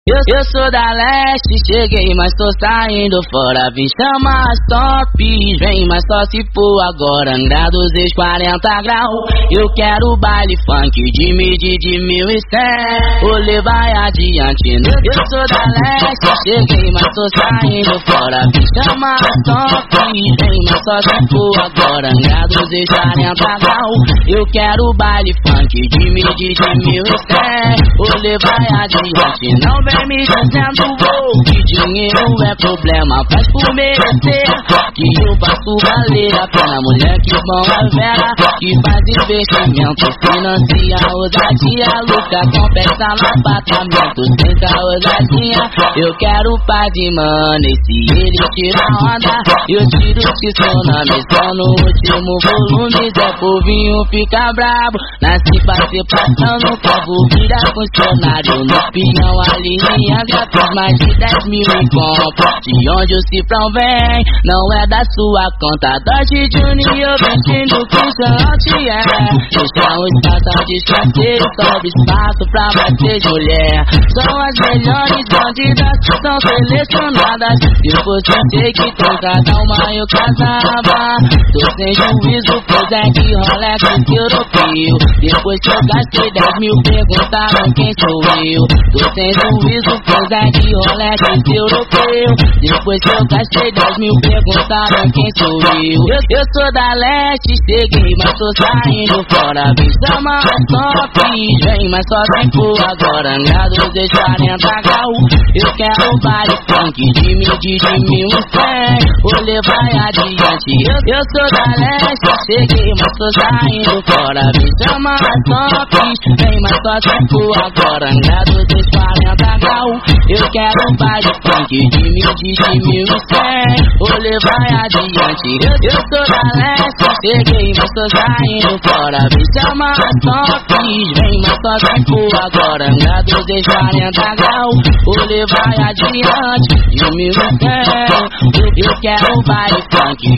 Eu sou da leste, cheguei, mas tô saindo fora. Vim chamar as tops, vem, mas só se for agora. Angra dos ex 40 graus. Eu quero baile funk de medir de 1100. O rolê vai adiante. Eu sou da leste, cheguei, mas tô saindo fora. Vim chamar as tops, vem, mas só se for agora. Angra dos ex 40 graus. Eu quero baile funk de medir de 1100. O rolê vai adiante. Não vem me dizendo que dinheiro é problema, faz por merecer, que eu faço valer a pena. Mulher que bom é vera, que faz investimento, financia ousadia, luta, compensa no apartamento, tenta ousadia. Eu quero paz de mana, e se ele tira onda, eu tiro se sou na missão. No último volume, Zé Povinho fica brabo, nasci pra ser patrão, nunca vou virar funcionário. No pinhão a linha grátis, mais de 10 mil em compra. De onde o cifrão vem, não é da sua conta. Dodge Junior vestindo Christian Altier. Deixa um espaço de escanteio, sobe espaço pra bater de mulher. São as melhores bandidas que são selecionadas. Se eu fosse sei que tem cada uma eu casava. Tô sem juízo, pois é que Rolex europeu. Depois que eu gastei 10 mil, perguntaram quem sou eu. Tô sem juízo, pois é que Rolex europeu. Depois que eu gastei 10 mil, perguntaram quem sou eu. Eu sou da leste, cheguei, mas tô saindo fora. Vem chamar as tops, vem, mas só se for agora. Angra dos ex 40 graus. Eu quero baile funk de medir de 1100. O rolê vai adiante. Eu sou da leste, cheguei, mas tô saindo fora. Vem chamar as tops, vem, mas só se for agora. Angra dos ex 40 graus. Eu quero baile funk de medir de 1100. O rolê vai adiante. Eu sou da leste, cheguei, mas tô saindo fora. Vem chamar as tops, vem, mas só se for agora. Angra dos ex 40 graus. O rolê vai adiante. De 1100. Eu quero baile funk.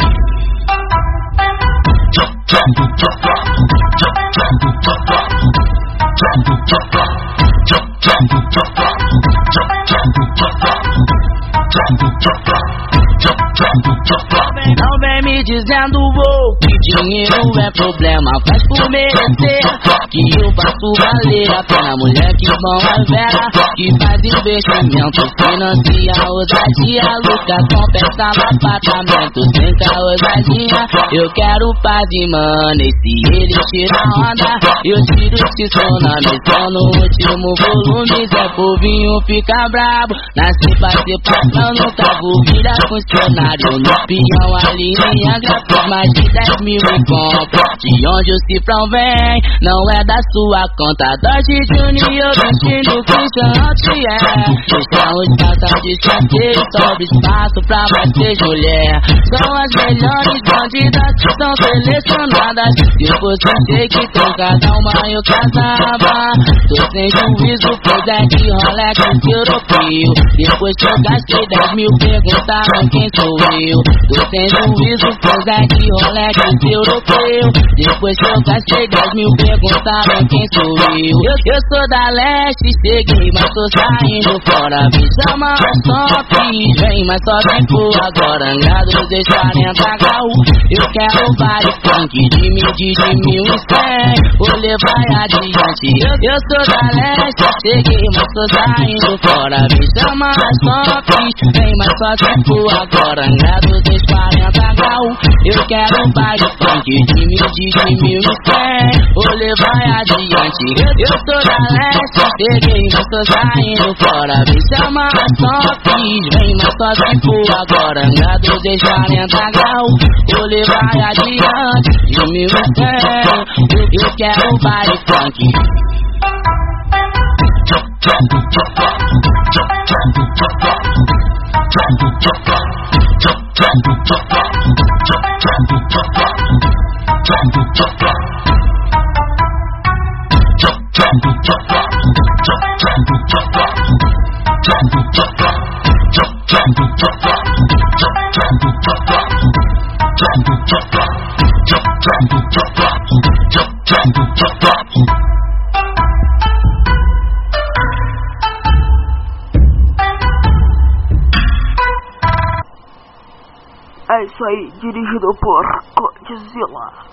Não vem me dizendo que dinheiro é problema, faz por merecer, que eu faço valer a pena. Mulher que bom é vera, que faz investimento, financia ousadia, luta, compensa no apartamento, tenta ousadia. Eu quero paz de mana, e se ele tira onda, eu tiro se sou na missão. No último volume, Zé Povinho fica brabo, nasci pra ser patrão, nunca vou virar funcionário. No pinhão a linha grátis, mais de 10 mil em compra. De onde o cifrão vem, não é da sua conta. Dodge Junior vestindo Christian Altier. Deixa um espaço de escanteio, sobe espaço pra bater de mulher. São as melhores bandidas que são selecionadas. Se eu fosse sei que tem cada uma eu casava. Tô sem juízo, pois é que Rolex europeu. Depois que eu gastei 10 mil, perguntaram quem sou eu. Tô sem juízo, pois é que Rolex europeu. Depois que eu gastei 10 mil, perguntaram quem sou eu. Eu sou da leste, cheguei, mas tô saindo fora. Vem chamar as tops, vem, mas só se for agora. Angra dos ex 40 graus. Eu quero baile funk de medir de 1100. O rolê vai adiante. Eu sou da leste, cheguei, mas tô saindo fora. Vem chamar as tops, vem, mas só se for agora. Angra dos ex 40 graus. Eu quero baile funk de medir de 1100. O rolê vai adiante. Eu sou da leste, cheguei, mas tô saindo fora. Vem chamar as tops, vem, mas só se for agora. Angra dos ex 40 graus. O rolê vai adiante. De 1100. Eu quero baile funk. É isso aí, dirigido por Godzilla.